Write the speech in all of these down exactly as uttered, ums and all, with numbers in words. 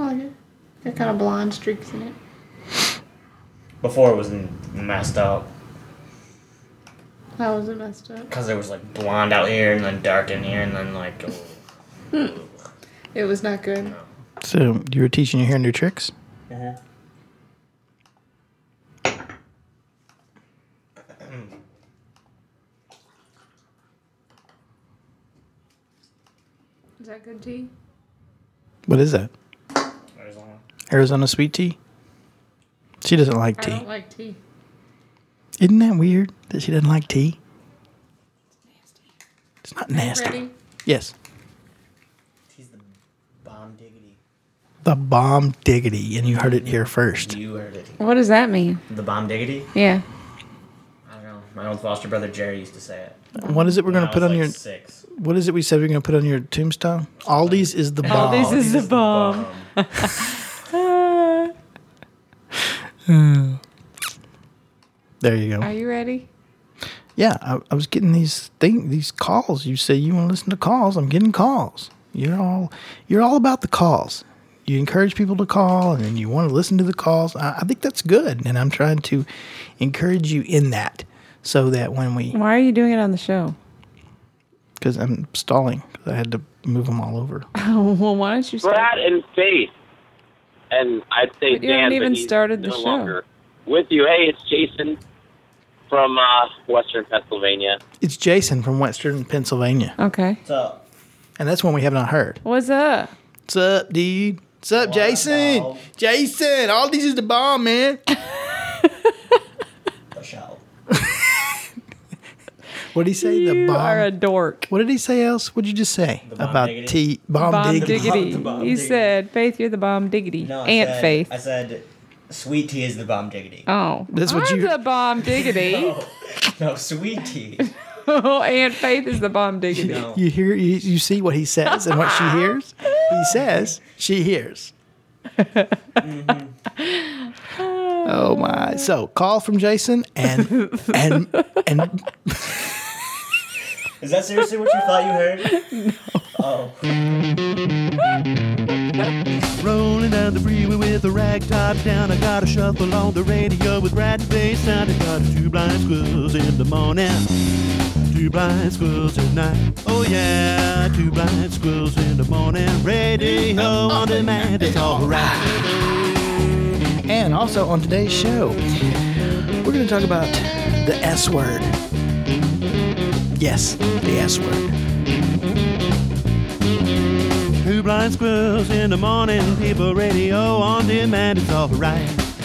I like it. Got kind of blonde streaks in it. Before it was messed up. How was it messed up? Because there was like blonde out here and then dark in here and then like... Oh. It was not good. No. So you were teaching your hair new tricks? Uh-huh. Is that good tea? What is that? Arizona. Arizona sweet tea? She doesn't like I tea. don't like tea. Isn't that weird that she doesn't like tea? It's not nasty. Ready? Yes. He's the bomb diggity. The bomb diggity, and you heard it here first. You heard it. What does that mean? The bomb diggity? Yeah. I don't know. My old foster brother Jerry used to say it. What is it we're When going I to put was, on like, your... six. What is it we said we're going to put on your tombstone? Aldi's is the bomb. Aldi's is the bomb. There you go. Are you ready? Yeah, I, I was getting these thing, these calls. You say you want to listen to calls. I'm getting calls. You're all you're all about the calls. You encourage people to call, and then you want to listen to the calls. I, I think that's good, and I'm trying to encourage you in that, so that when we, Why are you doing it on the show? because I'm stalling, because I had to move them all over. Oh, well, why don't you start? Brad and Faith, and I'd say But you Dan, haven't even but he's started the no show. longer with you. Hey, it's Jason from uh, Western Pennsylvania. It's Jason from Western Pennsylvania, Okay. What's up? and that's one we have not heard. What's up? What's up, dude? What's up, What Jason? about- Jason, Aldi's is the bomb, man. The show. What did he say? You the bomb. are a dork. What did he say else? What did you just say The bomb about diggity? tea? Bomb, Bomb diggity. diggity. The bomb You diggity. said, Faith, you're the bomb diggity. No, I Aunt said, Faith. I said sweet tea is the bomb diggity. Oh. That's what I'm you- the bomb diggity. No, no, sweet tea. Oh, Aunt Faith is the bomb diggity. No. You hear? You, you see what he says and what she hears. He says, she hears. Oh my! So call from Jason and and and Is that seriously what you thought you heard? No. Oh. Rolling down the freeway with a rag top down. I got a shuffle on the radio with Brad and Faith sound. I got two blind squirrels in the morning, two blind squirrels at night. Oh yeah, two blind squirrels in the morning. Radio on demand, it's alright. and also on today's show, we're going to talk about the S word. Yes, the S word. Two blind squirrels in the morning. People radio on demand, it's alright.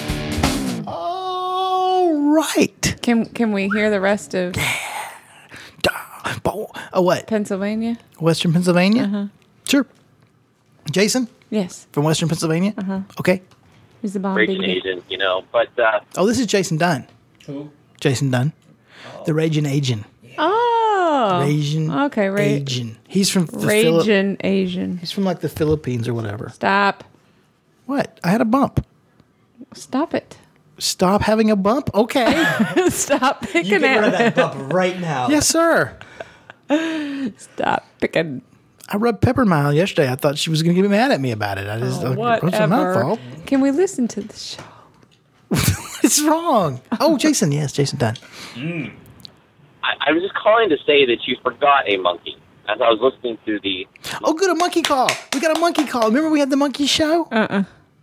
All right. Can can we hear the rest of Da- bo- Oh, what? Pennsylvania? Western Pennsylvania? Uh-huh. Sure. Jason Yes. from Western Pennsylvania? Uh-huh. Okay. He's the bomb Raging diggity. agent, you know. But uh, Oh, this is Jason Dunn. Who? Jason Dunn. The Raging Asian. Oh. Raging Okay, ra- Asian. He's from the Philip. Raging Asian. He's from like the Philippines or whatever. Stop. What? I had a bump. Stop it. Stop having a bump? Okay. Stop You picking get rid of at that bump right now. Yes, sir. Stop picking. I rubbed Pepper in my eye yesterday. I thought she was going to get mad at me about it. I just, Oh, like, it's not my whatever. fault. Can we listen to the show? What's wrong? Oh, Jason. Yes, Jason Dunn. I, I was just calling to say that you forgot a monkey. As I was listening to the... Oh, good. A monkey call. We got a monkey call. Remember we had the monkey show? Uh-uh.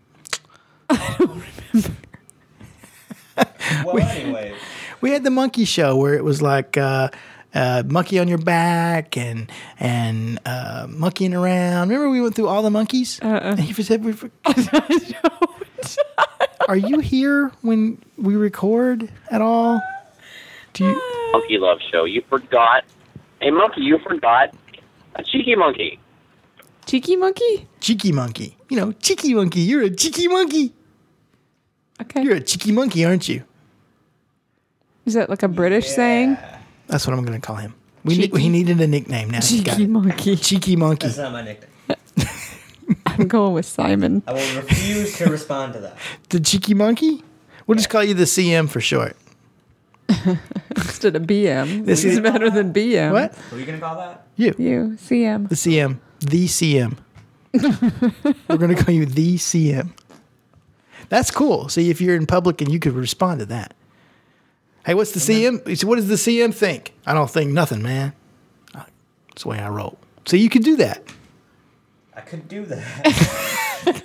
Well, anyway. We had the monkey show where it was like uh, uh, monkey on your back and and uh, monkeying around. Remember we went through all the monkeys? Uh-uh. And he said, we for- Are you here when we record at all? Do you? Monkey Love Show. You forgot a monkey. You forgot a cheeky monkey. Cheeky monkey? Cheeky monkey. You know, cheeky monkey. You're a cheeky monkey. Okay. You're a cheeky monkey, aren't you? Is that like a British saying? That's what I'm going to call him. We need, Cheeky. he needed a nickname now. He's got Cheeky it. monkey. Cheeky monkey. That's not my nickname. I'm going with Simon. I will refuse to respond to that. The cheeky monkey? We'll just call you the C M for short. Instead of B M. This This is is- better than B M. What? Who are you going to call that? You. You, C M. The C M. The C M. We're going to call you the C M. That's cool. See, if you're in public and you could respond to that. Hey, what's the C M? You say, what does the C M think? I don't think nothing, man. That's the way I roll. So you could do that. I could do that.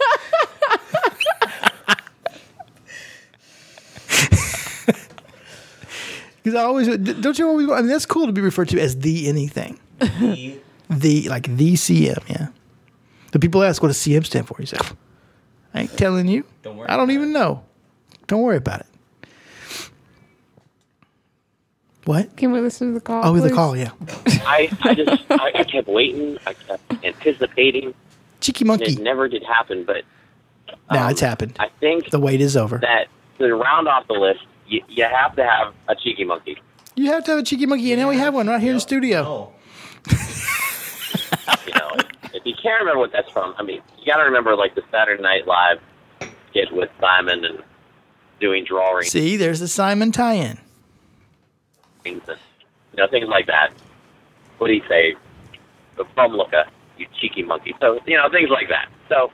Because I always, don't you always, I mean, that's cool to be referred to as the anything. The, The, like the C M, yeah. The people ask what does C M stand for. You say, I ain't telling you. Don't worry I don't about even it. know. Don't worry about it. What? Can we listen to the call? Oh, the please? call, yeah. I, I just I, I kept waiting. I kept anticipating. Cheeky And monkey. it never did happen, but Now um, it's happened. I think The wait is over. that to round off the list, you, you have to have a cheeky monkey. You have to have a cheeky monkey, and now we have one right here in the studio. No. You know, if you can't remember what that's from, I mean, you got to remember like the Saturday Night Live skit with Simon and doing drawings See, there's the Simon tie-in. and you know things like that. What do you say? The bum looker, you cheeky monkey. So you know things like that. So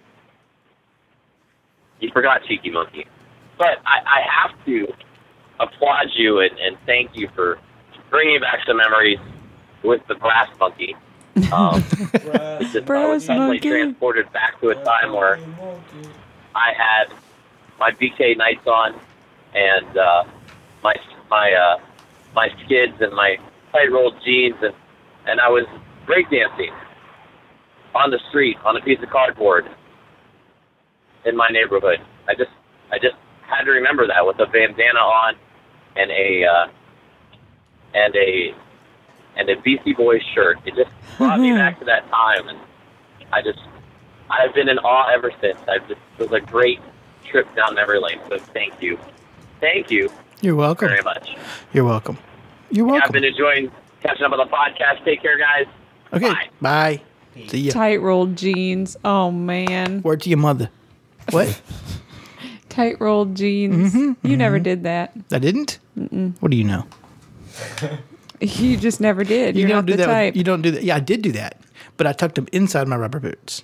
you forgot cheeky monkey, but I, I have to applaud you and, and thank you for bringing back some memories with the brass monkey. Um, it's just, I Brass was suddenly monkey. transported back to a time where I had my B K nights on and uh, my my uh, my skids and my tight rolled jeans and and I was breakdancing on the street on a piece of cardboard in my neighborhood. I just I just had to remember that with a bandana on and a uh, and a and a Beastie Boys shirt. It just brought me back to that time, and I just I've been in awe ever since. I just it was a great trip down memory lane. So thank you, thank you You're welcome. very much. You're welcome. You're I've welcome. been enjoying catching up on the podcast. Take care, guys. Okay, Bye. bye. See ya. Tight rolled jeans. Oh man. Word to your mother. What? Tight rolled jeans. Mm-hmm, You never did that. I didn't? What do you know? You just never did. You You're don't not do the that. with- type. you don't do that. Yeah, I did do that, but I tucked them inside my rubber boots.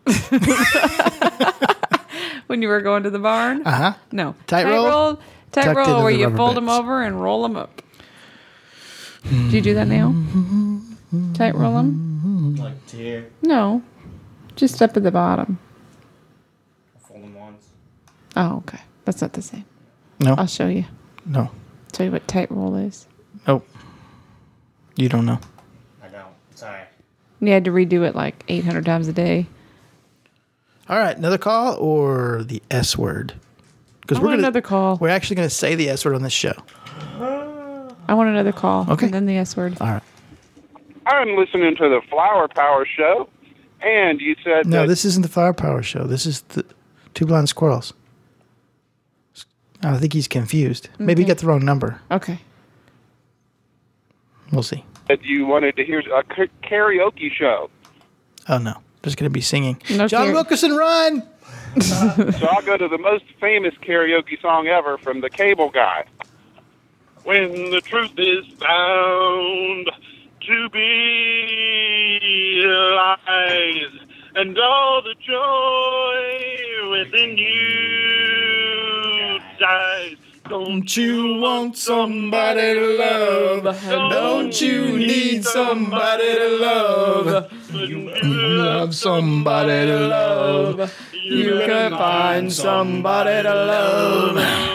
When you were going to the barn? Uh huh. No. Tight roll? Tight Tucked roll into where the you rubber fold them boots. over and roll them up. Do you do that now? Tight roll them? Like to here. No. Just up at the bottom. Fold them once. Oh, okay. That's not the same. No. I'll show you. No. Tell you what tight roll is. Nope. You don't know. I don't. Sorry. You had to redo it like eight hundred times a day. All right, another call or the S word? Because I want another call. We're actually going to say the S word on this show. I want another call. Okay. And then the S word. All right. I'm listening to the Flower Power Show, and you said No, that this isn't the Flower Power Show. This is the Two Blind Squirrels. I think he's confused. Maybe he Okay. got the wrong number. Okay. We'll see. that you wanted to hear a k- karaoke show. Oh, no. There's going to be singing. No John karaoke. Wilkerson, run! So I'll go to the most famous karaoke song ever from the Cable Guy. When the truth is found to be lies, and all the joy within you dies. Don't you want somebody to love? Don't you need somebody to love? You love somebody to love. You can find somebody to love.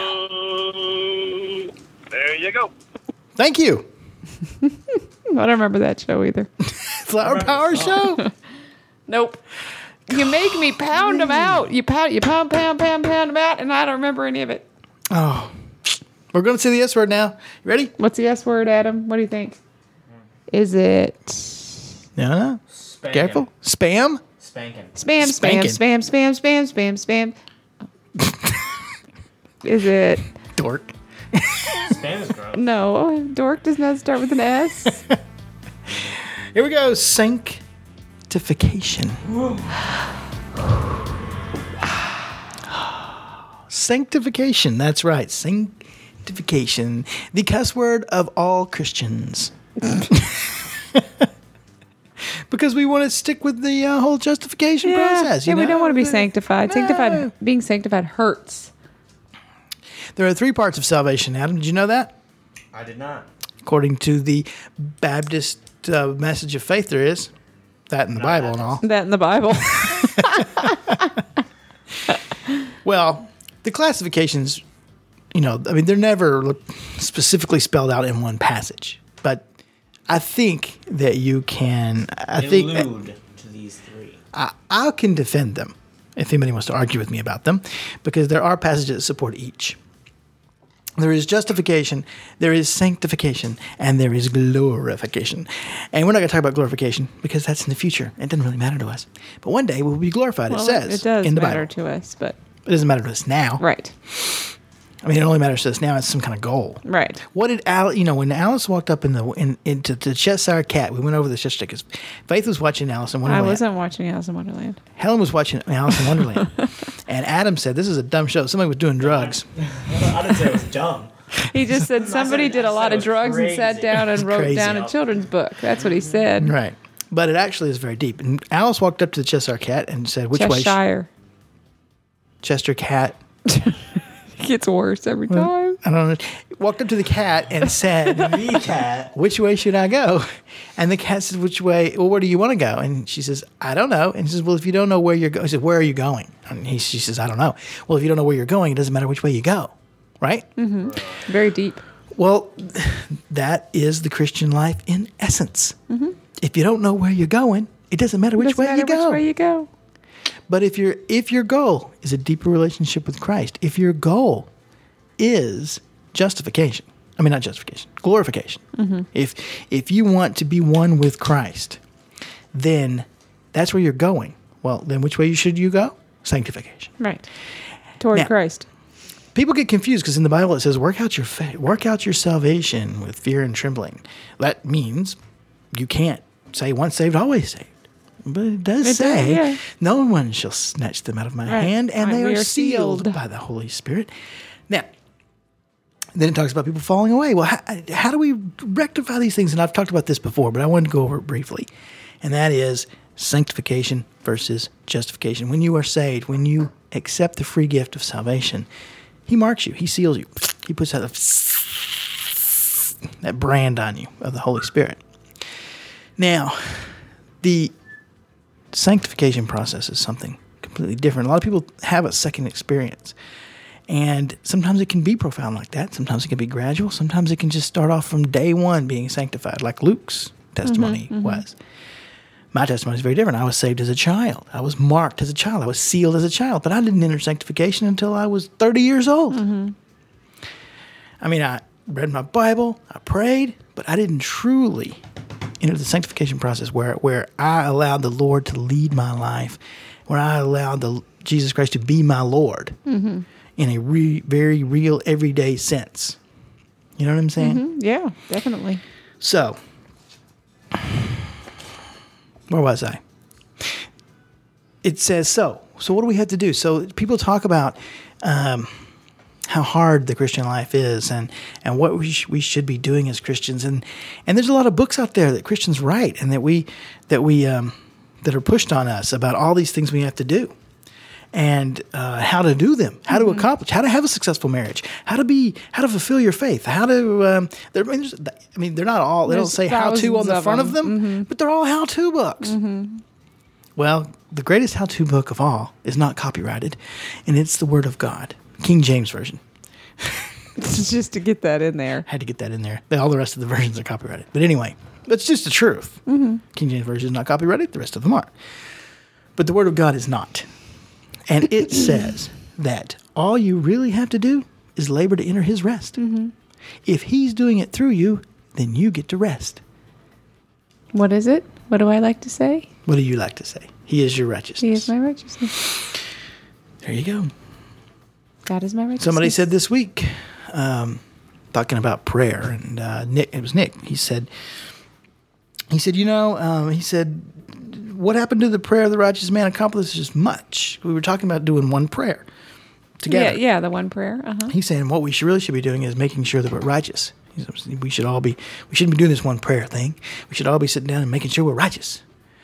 There you go. Thank you. I don't remember that show either. Flower Power Show? Nope. You make me pound them out. You pound, you pound, pound, pound, pound them out, and I don't remember any of it. Oh. We're going to say the S word now. You ready? What's the S word, Adam? What do you think? Is it No, no. Spanking. Careful. Spam? Spanking. spam, spam, Spanking. spam, spam, spam, spam, spam? Is it Dork. Spam is gross. no? Dork does not start with an S. Here we go. Sanctification. Sanctification. That's right. Sanctification. The cuss word of all Christians. Because because we want to stick with the uh, whole justification Yeah, process. You yeah, know? we don't want to be sanctified. Sanctified, No. being sanctified hurts. There are three parts of salvation, Adam. Did you know that? I did not. According to the Baptist uh, message of faith, there is that in the Not Bible and all. That in the Bible. Well, the classifications, you know, I mean, they're never specifically spelled out in one passage, but I think that you can. I think Allude to these three. I, I can defend them if anybody wants to argue with me about them, because there are passages that support each. There is justification, there is sanctification, and there is glorification. And we're not going to talk about glorification because that's in the future. It doesn't really matter to us. But one day we'll be glorified, Well, it says it does in the matter Bible. to us, but It doesn't matter to us now. right, I mean, it only matters to us now as some kind of goal. right. What did Al? You know, when Alice walked up in the in, into the Cheshire Cat, we went over this yesterday because Faith was watching Alice in I Wonderland. wasn't watching Alice in Wonderland. Helen was watching Alice in Wonderland, and Adam said, "This is a dumb show. Somebody was doing drugs." I didn't say it was dumb. He just said somebody saying- did I a lot said it of was drugs and sat crazy. down and It's wrote crazy. down a children's book. That's what he said. Right, but it actually is very deep. And Alice walked up to the Cheshire Cat and said, "Which way?" Cheshire. Chester Cat. It gets worse every time. I don't know. Walked up to the cat and said, The cat. "Which way should I go?" And the cat says, "Which way? Well, where do you want to go?" And she says, "I don't know." And he says, "Well, if you don't know where you're going," he says, "Where are you going?" And he, she says, "I don't know." Well, if you don't know where you're going, it doesn't matter which way you go, right? Very deep. Well, that is the Christian life in essence. If you don't know where you're going, it doesn't matter which Doesn't way matter you go. Which way you go. But if your if your goal is a deeper relationship with Christ, if your goal is justification, I mean not justification, glorification. If if you want to be one with Christ, then that's where you're going. Well, then which way should you go? Sanctification. Right. Toward Now- Christ. People get confused because in the Bible it says, "Work out your fa- work out your salvation with fear and trembling." That means you can't say once saved, always saved. But it does It does, say, yeah. "No one shall snatch them out of my Right. hand," and Right, they we are are sealed, sealed. by the Holy Spirit. Now, then it talks about people falling away. Well, how, how do we rectify these things? And I've talked about this before, but I wanted to go over it briefly. And that is sanctification versus justification. When you are saved, when you accept the free gift of salvation, He marks you. He seals you. He puts that, that brand on you of the Holy Spirit. Now, the sanctification process is something completely different. A lot of people have a second experience. And sometimes it can be profound like that. Sometimes it can be gradual. Sometimes it can just start off from day one being sanctified, like Luke's testimony was. My testimony is very different. I was saved as a child. I was marked as a child. I was sealed as a child. But I didn't enter sanctification until I was thirty years old. I mean, I read my Bible, I prayed, but I didn't truly enter the sanctification process where, where I allowed the Lord to lead my life, where I allowed the Jesus Christ to be my Lord in a re, very real, everyday sense. You know what I'm saying? Yeah, definitely. So, where was I? It says so. So what do we have to do? So people talk about um, how hard the Christian life is and, and what we, sh- we should be doing as Christians. And, and there's a lot of books out there that Christians write and that we that we um, that are pushed on us about all these things we have to do. And uh, how to do them, how to accomplish, how to have a successful marriage, how to be, how to fulfill your faith, how to. Um, I, mean, there's- I mean, they're not all. They don't There's say how to on thousands the of front of them. them, but they're all how-to books. Well, the greatest how-to book of all is not copyrighted, and it's the Word of God, King James version. Just to get that in there. Had to get that in there. All the rest of the versions are copyrighted, but anyway, that's just the truth. King James version is not copyrighted; the rest of them are. But the Word of God is not. And it says that all you really have to do is labor to enter his rest. If he's doing it through you, then you get to rest. What is it? What do I like to say? What do you like to say? He is your righteousness. He is my righteousness. There you go. God is my righteousness. Somebody said this week, um, talking about prayer, and uh, Nick, it was Nick. He said, he said, you know, um, he said, what happened to the prayer of the righteous man accomplishes much. We were talking about doing one prayer together. Yeah, yeah, the one prayer. Uh-huh. He's saying what we should really should be doing is making sure that we're righteous. He's- We should all be. We shouldn't be doing this one prayer thing. We should all be sitting down and making sure we're righteous.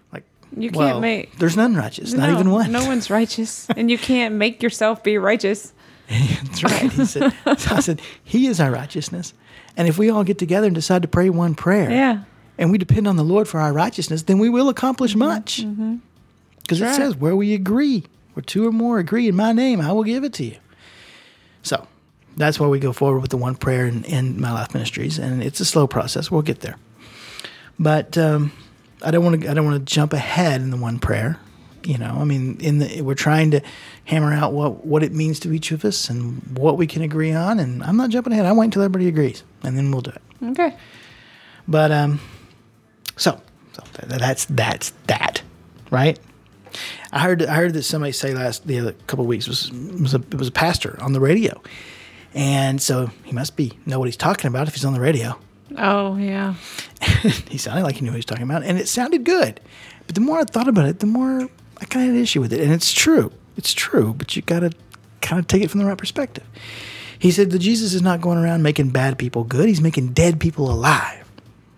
Like, You can't well, make- there's none righteous, not No, even one. No one's righteous, and you can't make yourself be righteous. That's right. He said, so I said, he is our righteousness. And if we all get together and decide to pray one prayer, Yeah. and we depend on the Lord for our righteousness, then we will accomplish much. Because it Right. says, where we agree, where two or more agree in my name, I will give it to you. So that's why we go forward with the one prayer in, in My Life Ministries, and it's a slow process. We'll get there. But um, I don't want to. I don't want to jump ahead in the one prayer. You know, I mean, in the we're trying to hammer out what, what it means to each of us and what we can agree on. And I'm not jumping ahead. I wait until everybody agrees, and then we'll do it. Okay. But um, so, so th- that's that's that, right? I heard I heard that somebody say last the other couple of weeks was was a, it was a pastor on the radio, and so he must be know what he's talking about if he's on the radio. Oh yeah. He sounded like he knew what he was talking about, and it sounded good. But the more I thought about it, the more I kind of had an issue with it. And it's true. It's true, but you got to kind of take it from the right perspective. He said that Jesus is not going around making bad people good. He's making dead people alive.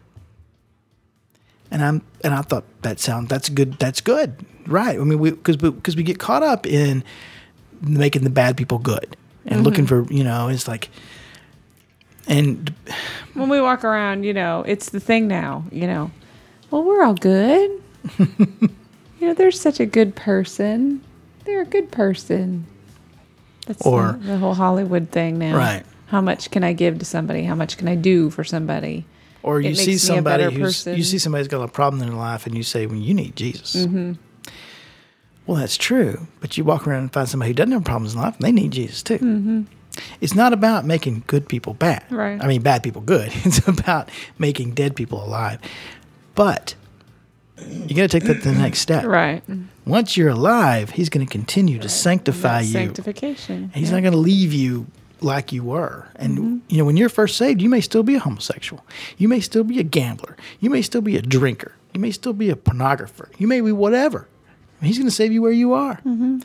And I'm and I thought that sound that's good. That's good, right? I mean, we because because we get caught up in making the bad people good and Mm-hmm. looking for, you know, it's like, and When we walk around, you know, it's the thing now. You know, well, we're all good. You know, they're such a good person. They're a good person. That's Or- the, the whole Hollywood thing now. Right. How much can I give to somebody? How much can I do for somebody? Or you It see makes me a somebody better who's person. you see somebody's got a problem in their life, and you say, "Well, you need Jesus." Mm-hmm. Well, that's true, but you walk around and find somebody who doesn't have problems in life, and they need Jesus too. Mm-hmm. It's not about making good people bad. Right. I mean, bad people good. It's about making dead people alive. But you got to take that to the next step. Right. Once you're alive, He's going to continue to sanctify That you. sanctification. He's Yeah. not going to leave you like you were. And, you know, when you're first saved, you may still be a homosexual. You may still be a gambler. You may still be a drinker. You may still be a pornographer. You may be whatever. And He's going to save you where you are. And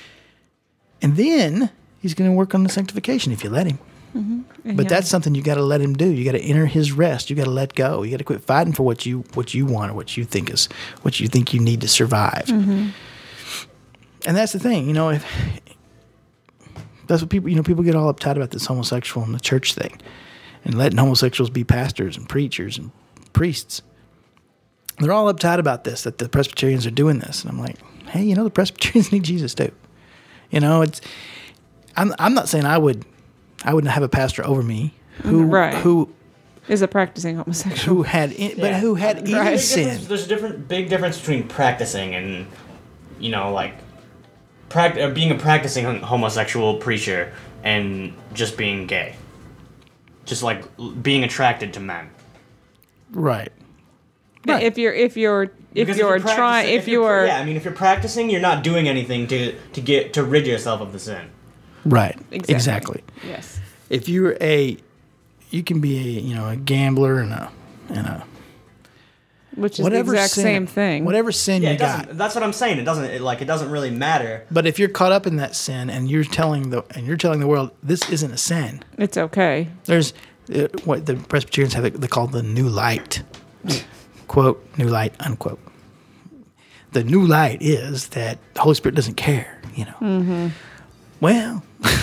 then He's going to work on the sanctification if you let Him. But Yeah. that's something you got to let Him do. You got to enter His rest. You got to let go. You got to quit fighting for what you what you want or what you think is what you think you need to survive. And that's the thing, you know. If that's what people, you know, people get all uptight about this homosexual and the church thing, and letting homosexuals be pastors and preachers and priests. They're all uptight about this, that the Presbyterians are doing this, and I'm like, hey, you know, the Presbyterians need Jesus too. You know, it's. I'm I'm not saying I would. I wouldn't have a pastor over me who Right. who Is a practicing homosexual. who had in, but Yeah. who had There's a any big sin. difference- There's a different, big difference between practicing and, you know, like, prac- uh, being a practicing hom- homosexual preacher and just being gay. Just like l- being attracted to men. Right. Right. If you're if you're if Because you're practicing- trying if you're you're yeah, I mean, if you're practicing, you're not doing anything to to get to rid yourself of the sin. Right. Exactly. Exactly. yes. If you're a, you can be a, you know, a gambler and a and a Which is whatever the exact sin, same thing. Whatever sin Yeah, you it doesn't. got. That's what I'm saying. It doesn't it, like it doesn't really matter. But if you're caught up in that sin and you're telling the and you're telling the world this isn't a sin, It's okay. there's uh, what the Presbyterians have it, they call the new light, quote new light unquote. The new light is that the Holy Spirit doesn't care, you know. Mm-hmm. Well,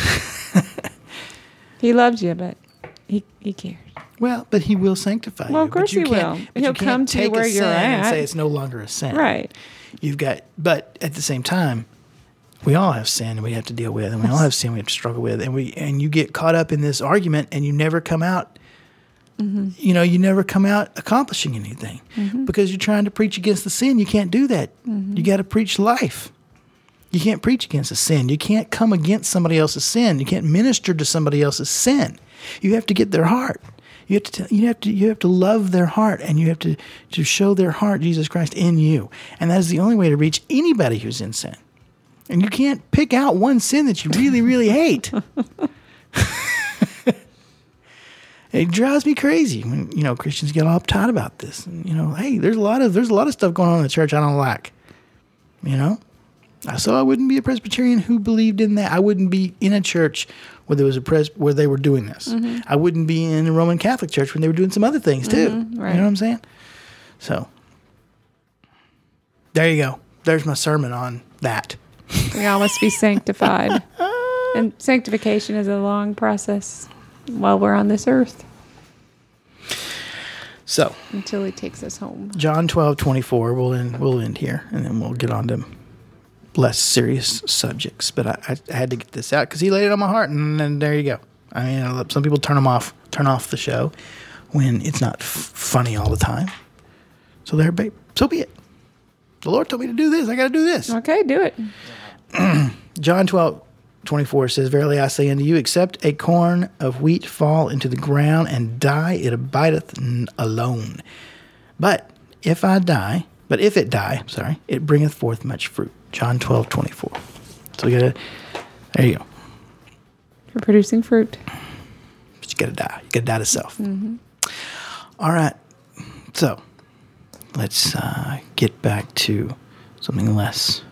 He loves you, but he he cares. well, but He will sanctify you. Well, of But course you He can't- will. but you He'll can't come to you take a where you're sin and at. say it's no longer a sin. Right. You've got, but at the same time, we all have sin and we have to deal with, and we all have sin we have to struggle with, and we and you get caught up in this argument and you never come out. Mm-hmm. You know, you never come out accomplishing anything because you're trying to preach against the sin. You can't do that. Mm-hmm. You got to preach life. You can't preach against a sin. You can't come against somebody else's sin. You can't minister to somebody else's sin. You have to get their heart. You have to tell, you have to you have to love their heart, and you have to to show their heart Jesus Christ in you. And that is the only way to reach anybody who's in sin. And you can't pick out one sin that you really really hate. It drives me crazy when, you know, Christians get all uptight about this. And, you know, hey, there's a lot of there's a lot of stuff going on in the church I don't like. You know? So I wouldn't be a Presbyterian who believed in that. I wouldn't be in a church where there was a pres where they were doing this. Mm-hmm. I wouldn't be in a Roman Catholic church when they were doing some other things too. Mhm, right. You know what I'm saying? So There you go. There's my sermon on that. We all must be sanctified. And sanctification is a long process while we're on this earth So, until he takes us home. John twelve twenty-four. We'll end, we'll end here, and then we'll get on to less serious subjects. But I, I, I had to get this out because he laid it on my heart, and then there you go. I mean, some people turn them off, turn off the show when it's not f- funny all the time. So there, babe. So be it. The Lord told me to do this. I got to do this. Okay, do it. John twelve twenty-four says, Verily I say unto you, except a corn of wheat fall into the ground and die, it abideth n- alone. But if I die, but if it die, sorry, it bringeth forth much fruit. John twelve twenty-four. So you gotta, there you go. For producing fruit. But you gotta die. You gotta die to self. Mm-hmm. All right. So let's uh, get back to something less.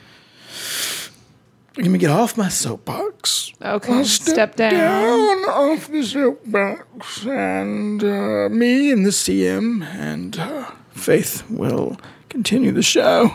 Let me get off my soapbox. Okay, step down. Down off the soapbox, and uh, me and the C M and uh, Faith will continue the show.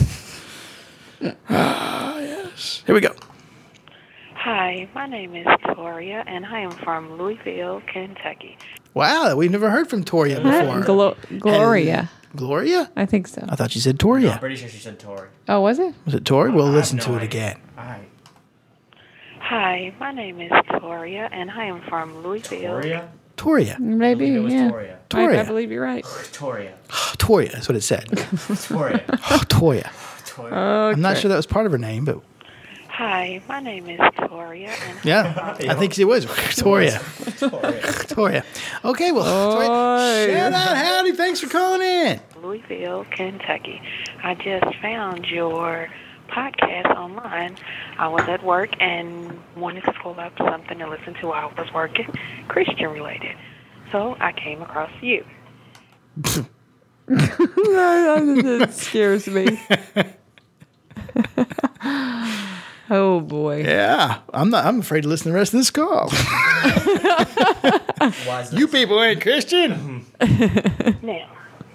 Ah, yes. Here we go. Hi, my name is Toria, and I am from Louisville, Kentucky. Wow, we've never heard from Toria before. Glo- Gloria. Gloria? I think so. I thought you said Toria. I'm pretty sure she said Tori. Oh, was it? Was it Tori? We'll I have listen no to it idea. again. All right. Hi, my name is Toria, and I am from Louisville. Toria? Toria. Maybe, It was yeah. Toria. I, I Toria. believe you're right. Toria. Toria, that's what it said. Toria. Toya. Toria. I'm not sure that was part of her name, but Hi, my name is Toria, and yeah, I think it was Toria. Toria. Toria. Okay, well, Toria, shout out, howdy, thanks for calling in. Louisville, Kentucky. I just found your podcast online. I was at work and wanted to pull up something to listen to while I was working, Christian related. So I came across you. That scares me. Oh boy. Yeah, I'm not. I'm afraid to listen to the rest of this call. Why is You that? people ain't Christian. Now,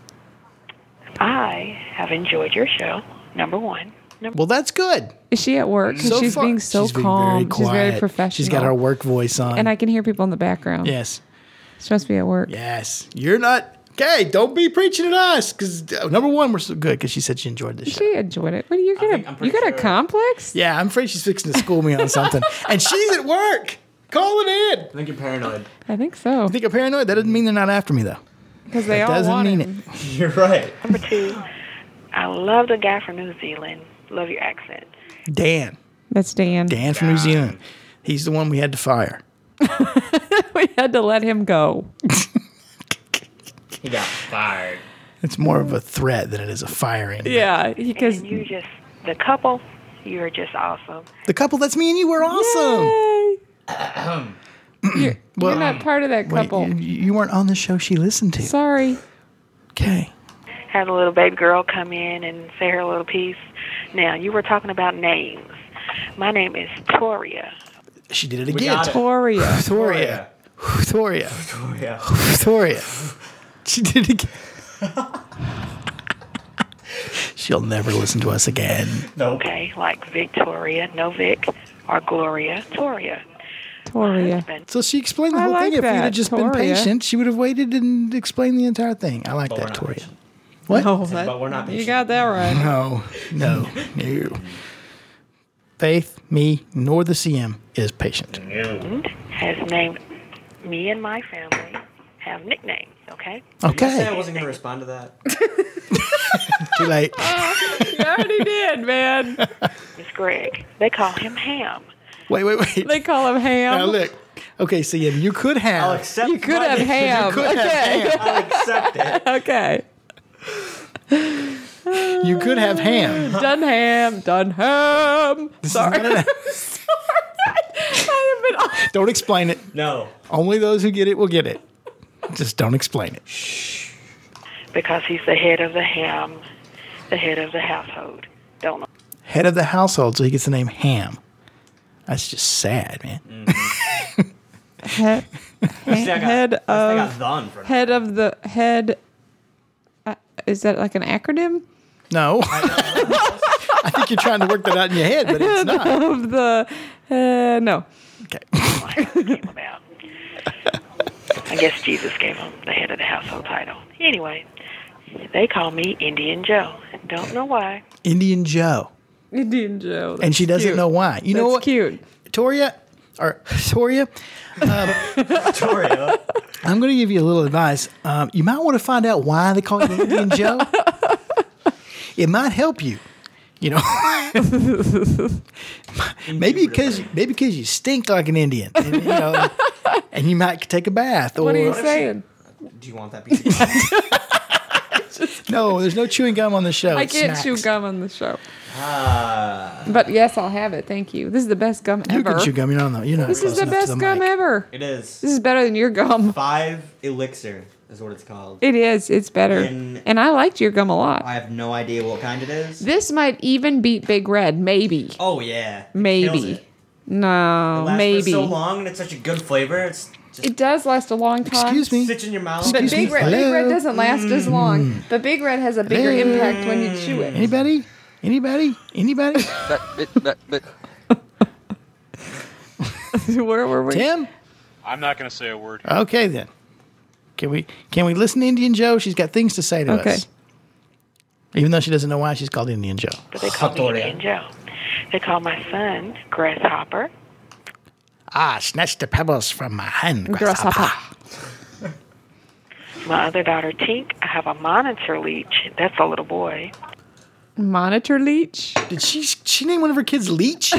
I have enjoyed your show, number one. Number Well, that's good. Is she at work? 'Cause So she's far- being so she's being calm. very She's quiet. very professional. She's got her work voice on. And I can hear people in the background. yes, She must be at work. yes. You're not. Okay, don't be preaching at us. Because number one, we're so good. Because she said she enjoyed the show. She enjoyed it. What do you think- get? I'm A, pretty you got a sure- complex? Yeah, I'm afraid she's fixing to school me on something, and she's at work. Call it in. I think you're paranoid. I think so. I think I'm paranoid. That doesn't mean they're not after me, though. Because they That all doesn't want mean him. it. You're right. number two, I love the guy from New Zealand. Love your accent. Dan. That's Dan. Dan from New Zealand. He's the one we had to fire. We had to let him go. He got fired. It's more of a threat than it is a firing. Yeah, because And you just, the couple, you're just awesome. The couple, that's me and you, we're awesome. you're, Well, you're not part of that Wait, couple. you, you weren't on the show she listened to. Sorry. Okay. Had a little baby girl come in and say her little piece. Now, you were talking about names. My name is Toria. She did it We again. got it. Toria. Toria. Toria. Toria. Toria. She did it again. She'll never listen to us again. Nope. Okay, like Victoria, no Vic, or Gloria, Toria. Toria. Husband. So she explained the I whole like thing. If you'd that, have just been Toria. patient, she would have waited and explained the entire thing. I like But we're that, not Toria. patient. What? No, But that, we're not you patient. got that right. No, no, no. Faith, me, nor the C M is patient. No. Has named me and my family have nicknames, okay? Did you say I Okay. wasn't going to respond to that? Too late. You already did, man. It's Greg. They call him Ham. Wait, wait, wait. They call him Ham. Now look. Okay, C M, you could have. I'll accept You could my have name. Ham. You could have okay. ham. I'll accept it. Okay. You could have ham. Dunham. Dunham. Sorry. No, no, no. I have been. Don't explain it. No. Only those who get it will get it. Just don't explain it. Because he's the head of the ham, the head of the household. Don't know. Head of the household, so he gets the name Ham. That's just sad, man. Head, See, I got, head I of got the in front of head of the head. Uh, is that like an acronym? No. I think you're trying to work that out in your head, but it's not. Of the uh, no. Okay. came about. I guess Jesus gave him the head of the household title. Anyway, they call me Indian Joe. Don't know why. Indian Joe. Indian Joe. And she doesn't cute. know why. You know That's what? cute. Toria, or Toria, Victoria. I'm going to give you a little advice. Um, you might want to find out why they call you Indian Joe. It might help you. You know, maybe because maybe because you stink like an Indian, and, you know, and you might take a bath. Or What are you saying? Do you want that piece of gum? no, there's no chewing gum on the show. I It's can't snacks. chew gum on the show. Ah, But yes, I'll have it. Thank you. This is the best gum You ever. can chew gum. You don't know. You know. This is the best gum ever. it is. This is better than your gum. Five Elixir is what it's called. It is. It's better. In- and I liked your gum a lot. I have no idea what kind it is. This might even beat Big Red. Maybe. Oh yeah, It kills Maybe. it. No, It lasts maybe. for so long and it's such a good flavor. It's just It does last a long time. Excuse me. sits in your mouth. But Excuse Big me. Red, Big Red Hello? doesn't last as long. But Big Red has a bigger Hello? impact when you chew it. Anybody? Anybody? Anybody? But, but, but, but. Where were we? Tim? I'm not going to say a word. Okay then. Can we can we listen to Indian Joe? She's got things to say to Okay. us. Even though she doesn't know why she's called Indian Joe. But they call me Victoria. Indian Joe. They call my son Grasshopper. Ah, snatch the pebbles from my hand, Grasshopper. grasshopper. My other daughter, Tink, I have a monitor leech. That's a little boy. Monitor leech. Did she she name one of her kids Leech?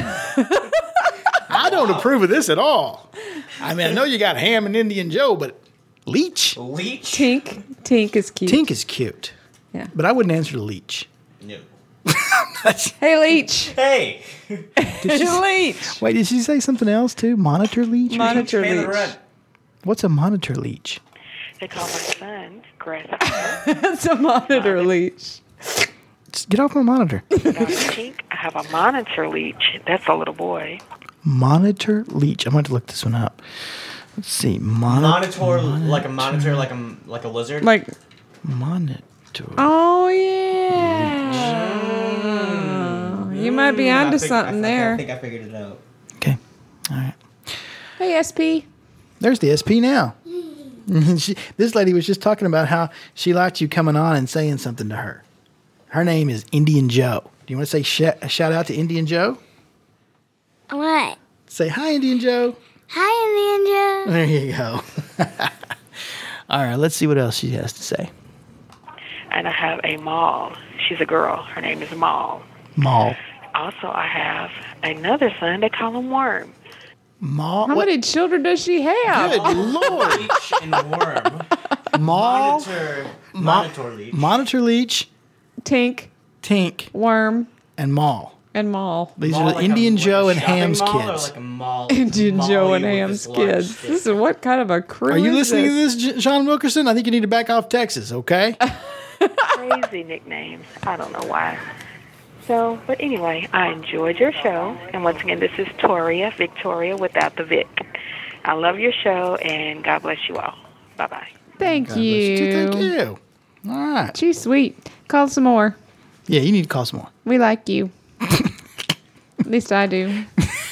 I don't approve of this at all. I mean, I know you got Ham and Indian Joe, but Leech? Leech. Tink. Tink is cute. Tink is cute. Yeah. But I wouldn't answer to Leech. No. Hey, leech. Hey. Hey, leech. Wait, did she say something else too? Monitor Leech? Monitor Pay the leech. rent. What's a monitor leech? They call my son Grasshopper. That's a monitor leech. Just get off my monitor. Daughter Tink, I have a monitor leech. That's a little boy. Monitor leech. I'm going to look this one up. Let's see. Monitor. Monitor, like a monitor, like a like a lizard. Like, Monitor. oh yeah. You might be Mm, I onto fig- something I, there. I think I figured it out. Okay. All right. Hey, S P. There's the S P now. she, this lady was just talking about how she liked you coming on and saying something to her. Her name is Indian Joe. Do you want to say sh- a shout out to Indian Joe? What? Say hi, Indian Joe. Hi, Amanda. There you go. All right, let's see what else she has to say. And I have a Maul. She's a girl. Her name is Maul. Maul. Also, I have another son. They call him Worm. Maul. How what? many children does she have? Good Lord. Leech and worm. Maul. Monitor. Mo- Monitor leech. Monitor Leech, Tink, Tink, Worm, and Maul. and Maul. These Mall are the like Indian a, like Joe a and shopping Ham's mall or kids. like a mall, Indian mall Joe and with Ham's this large kids. stick. This is what kind of a crew Are you is listening this? to this, J- Sean Wilkerson? I think you need to back off Texas, okay? Crazy nicknames. I don't know why. So, but anyway, I enjoyed your show. And once again, this is Toria, Victoria without the Vic. I love your show, and God bless you all. Bye-bye. Thank God bless you. you. Thank you. All right. She's sweet. Call some more. Yeah, you need to call some more. We like you. At least I do.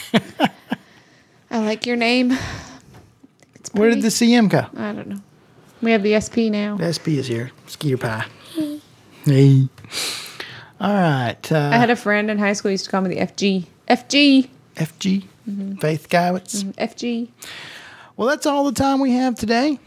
I like your name. It's Where did pretty. the C M go? I don't know. We have the S P now. The S P is here. Skeeter pie. Hey. All right. Uh, I had a friend in high school who used to call me the F G. F G. F G. Faith Gowitz. F G. Well, that's all the time we have today.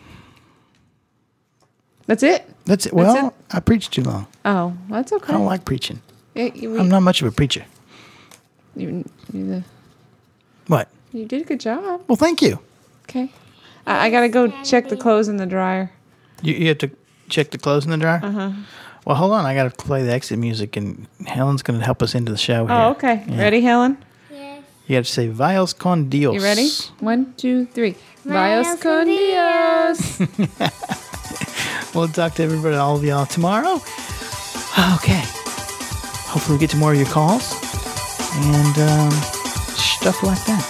That's it? That's it. That's Well, it? I preached too long. Oh, that's okay. I don't like preaching. It- you, I'm not much of a preacher. you, you, What? you did a good job. Well, thank you. Okay. I, I got to go check the clothes in the dryer. You, you have to check the clothes in the dryer? Uh-huh. Well, hold on. I got to play the exit music, and Helen's going to help us into the show here. Oh, okay. Yeah. Ready, Helen? Yes. You have to say, Vios con Dios. You ready? One, two, three. Vayos Vayos con con Dios. We'll talk to everybody, all of y'all, tomorrow. Okay. Hopefully we get to more of your calls and um, stuff like that.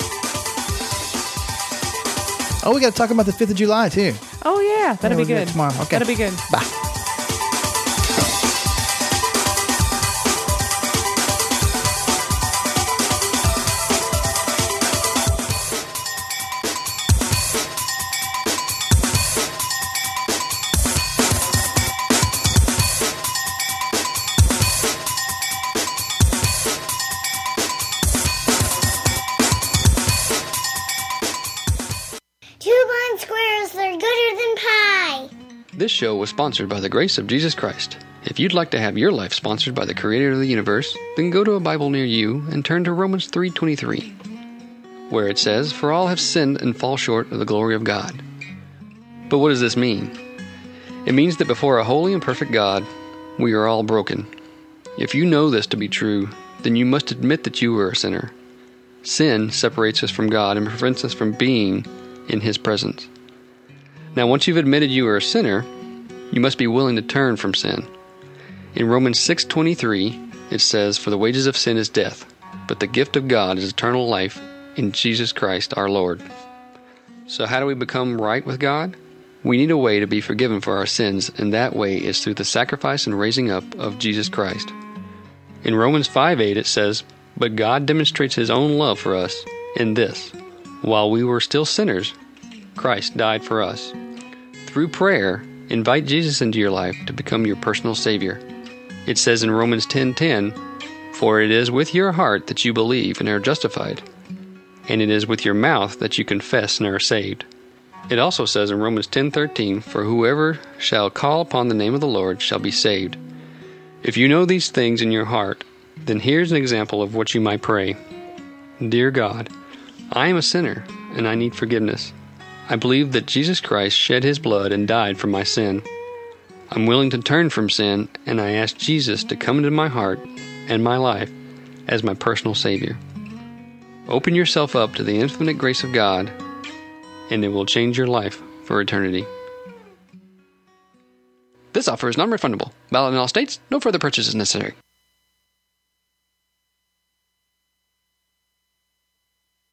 Oh, we got to talk about the fifth of July, too. Oh, yeah. That'll Yeah, be we'll do good. that tomorrow. Okay. That'll be good. Bye. This show was sponsored by the grace of Jesus Christ. If you'd like to have your life sponsored by the Creator of the universe, then go to a Bible near you and turn to Romans three twenty-three, where it says, "For all have sinned and fall short of the glory of God." But what does this mean? It means that before a holy and perfect God, we are all broken. If you know this to be true, then you must admit that you are a sinner. Sin separates us from God and prevents us from being in His presence. Now, once you've admitted you are a sinner, you must be willing to turn from sin. In Romans six twenty-three, it says, "For the wages of sin is death, but the gift of God is eternal life in Jesus Christ our Lord." So how do we become right with God? We need a way to be forgiven for our sins, and that way is through the sacrifice and raising up of Jesus Christ. In Romans five eight it says, "But God demonstrates His own love for us in this: while we were still sinners, Christ died for us." Through prayer, invite Jesus into your life to become your personal Savior. It says in Romans ten ten, "For it is with your heart that you believe and are justified, and it is with your mouth that you confess and are saved." It also says in Romans ten thirteen, "For whoever shall call upon the name of the Lord shall be saved." If you know these things in your heart, then here's an example of what you might pray. Dear God, I am a sinner and I need forgiveness. I believe that Jesus Christ shed His blood and died for my sin. I'm willing to turn from sin, and I ask Jesus to come into my heart and my life as my personal Savior. Open yourself up to the infinite grace of God, and it will change your life for eternity. This offer is non-refundable. Valid in all states. No further purchase is necessary.